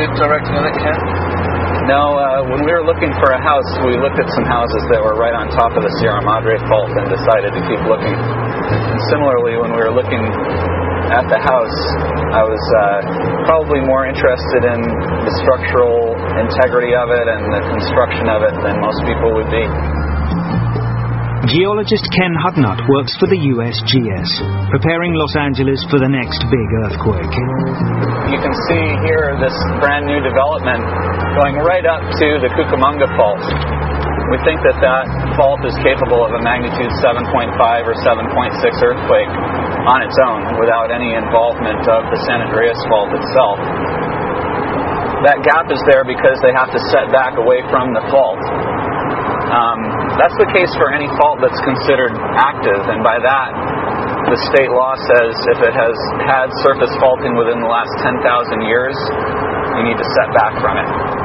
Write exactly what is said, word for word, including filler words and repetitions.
the direction of it, Ken? No, uh, when we were looking for a house, we looked at some houses that were right on top of the Sierra Madre Fault and decided to keep looking. And similarly, when we were looking at the house, I was uh, probably more interested in the structural integrity of it and the construction of it than most people would be. Geologist Ken Hudnut works for the U S G S, preparing Los Angeles for the next big earthquake. You can see here this brand new development going right up to the Cucamonga Fault. We think that that fault is capable of a magnitude seven point five or seven point six earthquake on its own without any involvement of the San Andreas Fault itself. That gap is there because they have to set back away from the fault. Um, that's the case for any fault that's considered active, and by that, the state law says if it has had surface faulting within the last ten thousand years, you need to set back from it.